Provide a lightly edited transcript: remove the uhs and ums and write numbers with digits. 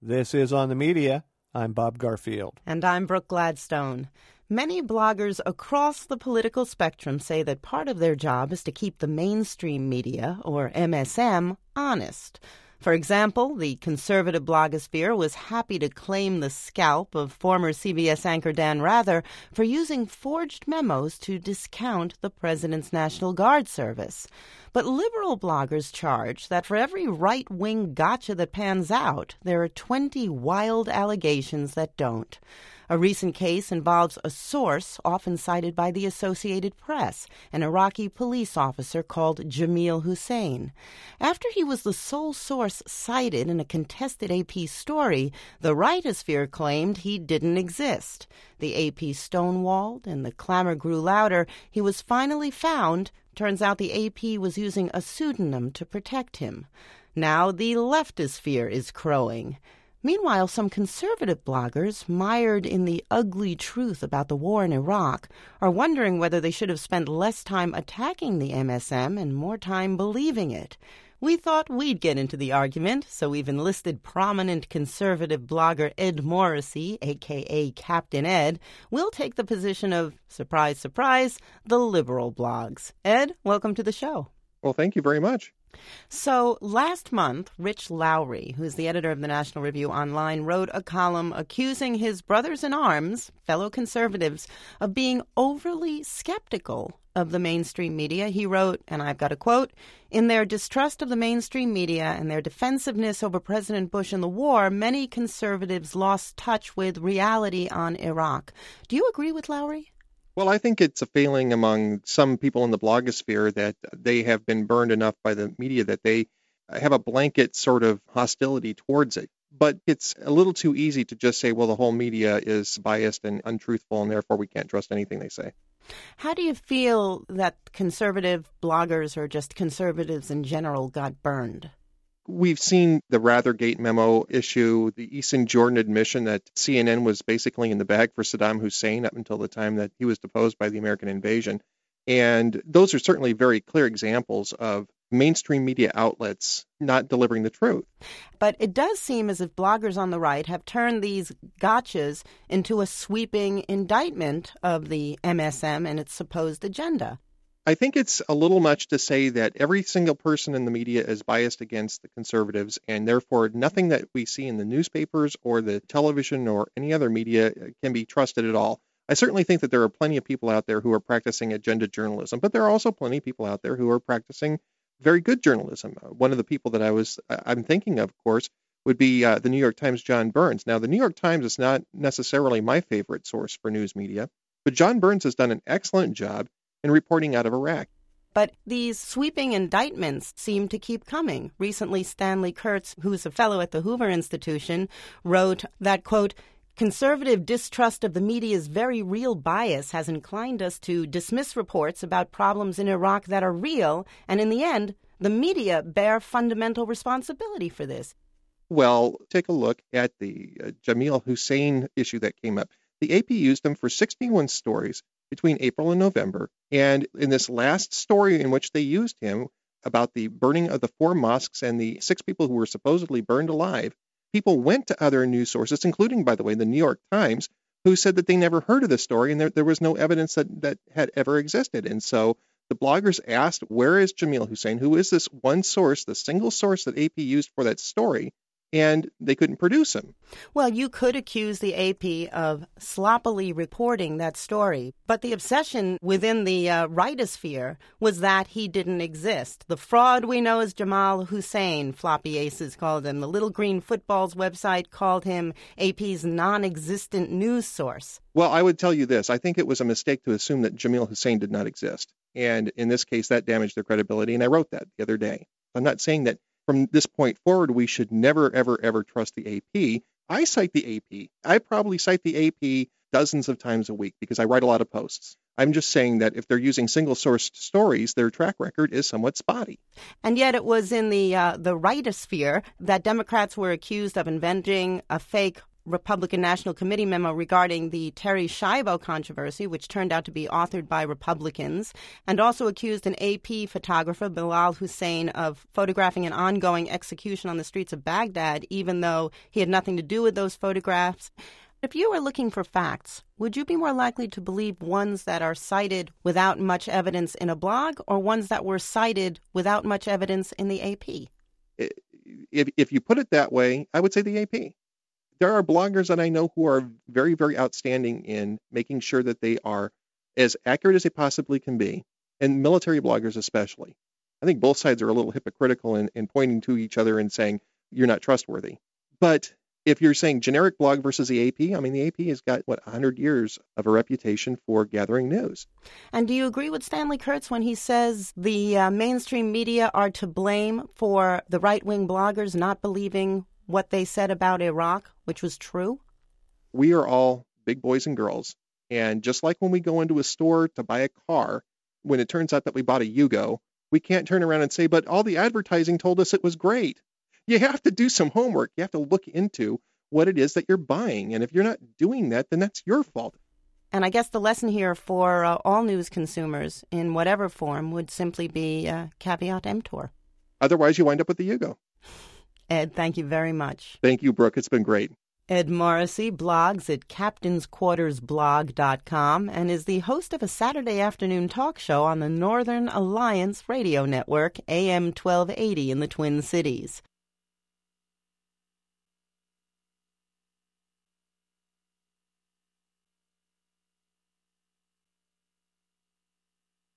This is On the Media. I'm Bob Garfield. And I'm Brooke Gladstone. Many bloggers across the political spectrum say that part of their job is to keep the mainstream media, or MSM, honest. For example, the conservative blogosphere was happy to claim the scalp of former CBS anchor Dan Rather for using forged memos to discount the president's National Guard service. But liberal bloggers charge that for every right-wing gotcha that pans out, there are 20 wild allegations that don't. A recent case involves a source often cited by the Associated Press, an Iraqi police officer called Jamil Hussein. After he was the sole source cited in a contested AP story, the rightosphere claimed he didn't exist. The AP stonewalled, and the clamor grew louder. He was finally found. Turns out the AP was using a pseudonym to protect him. Now the leftosphere is crowing. Meanwhile, some conservative bloggers, mired in the ugly truth about the war in Iraq, are wondering whether they should have spent less time attacking the MSM and more time believing it. We thought we'd get into the argument, so we've enlisted prominent conservative blogger Ed Morrissey, a.k.a. Captain Ed. We'll take the position of, surprise, surprise, the liberal blogs. Ed, welcome to the show. Well, thank you very much. So last month, Rich Lowry, who's the editor of the National Review Online, wrote a column accusing his brothers-in-arms, fellow conservatives, of being overly skeptical of the mainstream media. He wrote, and I've got a quote, "In their distrust of the mainstream media and their defensiveness over President Bush and the war, many conservatives lost touch with reality on Iraq." Do you agree with Lowry? Well, I think it's a failing among some people in the blogosphere that they have been burned enough by the media that they have a blanket sort of hostility towards it. But it's a little too easy to just say, well, the whole media is biased and untruthful, and therefore we can't trust anything they say. How do you feel that conservative bloggers or just conservatives in general got burned? We've seen the Rathergate memo issue, the Easton Jordan admission that CNN was basically in the bag for Saddam Hussein up until the time that he was deposed by the American invasion. And those are certainly very clear examples of mainstream media outlets not delivering the truth. But it does seem as if bloggers on the right have turned these gotchas into a sweeping indictment of the MSM and its supposed agenda. I think it's a little much to say that every single person in the media is biased against the conservatives, and therefore nothing that we see in the newspapers or the television or any other media can be trusted at all. I certainly think that there are plenty of people out there who are practicing agenda journalism, but there are also plenty of people out there who are practicing very good journalism. One of the people that I'm thinking of course, would be the New York Times' John Burns. Now, the New York Times is not necessarily my favorite source for news media, but John Burns has done an excellent job in reporting out of Iraq. But these sweeping indictments seem to keep coming. Recently, Stanley Kurtz, who's a fellow at the Hoover Institution, wrote that, quote, "Conservative distrust of the media's very real bias has inclined us to dismiss reports about problems in Iraq that are real, and in the end, the media bear fundamental responsibility for this." Well, take a look at the Jamil Hussein issue that came up. The AP used him for 61 stories between April and November. And in this last story in which they used him about the burning of the 4 mosques and the 6 people who were supposedly burned alive, people went to other news sources, including, by the way, the New York Times, who said that they never heard of the story and there was no evidence that had ever existed. And so the bloggers asked, where is Jamil Hussein? Who is this one source, the single source that AP used for that story? And they couldn't produce him. Well, you could accuse the AP of sloppily reporting that story, but the obsession within the rightosphere was that he didn't exist. The fraud we know as Jamal Hussein, Floppy Aces called him. The Little Green Football's website called him AP's non-existent news source. Well, I would tell you this. I think it was a mistake to assume that Jamil Hussein did not exist. And in this case, that damaged their credibility, and I wrote that the other day. I'm not saying that from this point forward, we should never, ever, ever trust the AP. I cite the AP. I probably cite the AP dozens of times a week because I write a lot of posts. I'm just saying that if they're using single-sourced stories, their track record is somewhat spotty. And yet it was in the rightosphere that Democrats were accused of inventing a fake Republican National Committee memo regarding the Terry Schiavo controversy, which turned out to be authored by Republicans, and also accused an AP photographer, Bilal Hussein, of photographing an ongoing execution on the streets of Baghdad, even though he had nothing to do with those photographs. If you were looking for facts, would you be more likely to believe ones that are cited without much evidence in a blog or ones that were cited without much evidence in the AP? If you put it that way, I would say the AP. There are bloggers that I know who are very, very outstanding in making sure that they are as accurate as they possibly can be, and military bloggers especially. I think both sides are a little hypocritical in pointing to each other and saying, you're not trustworthy. But if you're saying generic blog versus the AP, I mean, the AP has got, 100 years of a reputation for gathering news. And do you agree with Stanley Kurtz when he says the mainstream media are to blame for the right-wing bloggers not believing what they said about Iraq, which was true? We are all big boys and girls. And just like when we go into a store to buy a car, when it turns out that we bought a Yugo, we can't turn around and say, but all the advertising told us it was great. You have to do some homework. You have to look into what it is that you're buying. And if you're not doing that, then that's your fault. And I guess the lesson here for all news consumers in whatever form would simply be caveat emptor. Otherwise, you wind up with the Yugo. Ed, thank you very much. Thank you, Brooke. It's been great. Ed Morrissey blogs at captainsquartersblog.com and is the host of a Saturday afternoon talk show on the Northern Alliance Radio Network, AM 1280 in the Twin Cities.